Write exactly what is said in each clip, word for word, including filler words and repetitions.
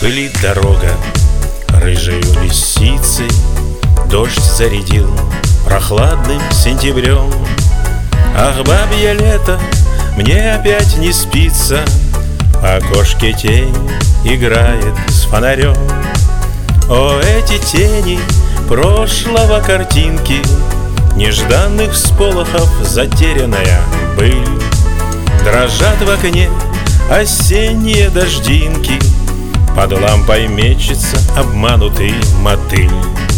Пылит дорога рыжею лисицей, дождь зарядил прохладным сентябрем. Ах, бабье лето, мне опять не спится, в окошке тень играет с фонарем. О, эти тени прошлого картинки, нежданных всполохов затерянная быль. Дрожат в окне осенние дождинки, под лампой мечется обманутый мотыль.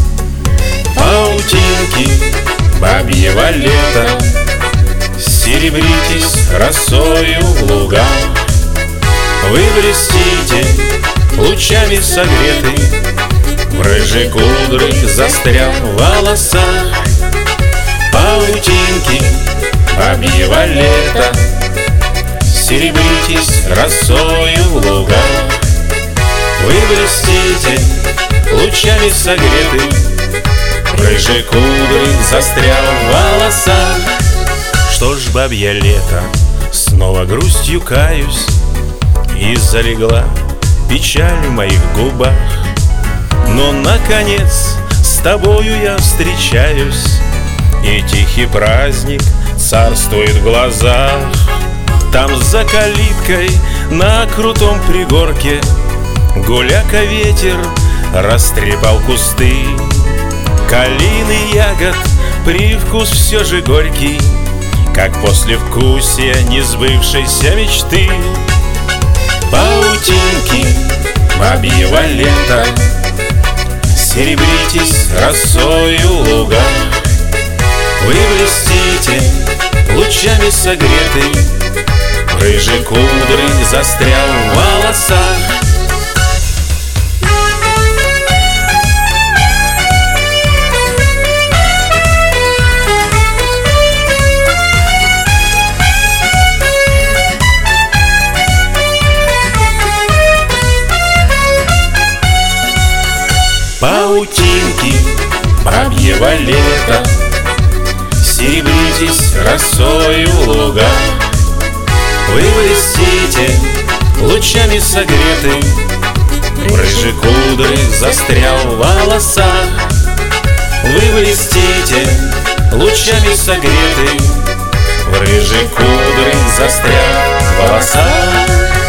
Паутинки бабьего лета, серебритесь росою в лугах. Вы блестите лучами согреты, в рыжей кудры застрял в волосах. Паутинки бабьего лета, серебритесь росою в лугах. Вы блестите лучами согреты, в рыжей кудры застрял в волосах. Что ж, бабье лето, снова грустью каюсь, и залегла печаль в моих губах. Но, наконец, с тобою я встречаюсь, и тихий праздник царствует в глазах. Там за калиткой на крутом пригорке гуляка ветер растрепал кусты. Калины ягод привкус все же горький, как послевкусие несбывшейся мечты. Паутинки бабьего лета, серебритесь росою в лугах. Вы блестите лучами согреты, в рыжей кудры застрял в волосах. Паутинки бабьего лета, серебритесь росою в лугах. Вы блестите лучами согреты, в рыжей кудры застрял в волосах. Вы блестите лучами согреты, в рыжей кудры застрял в волосах.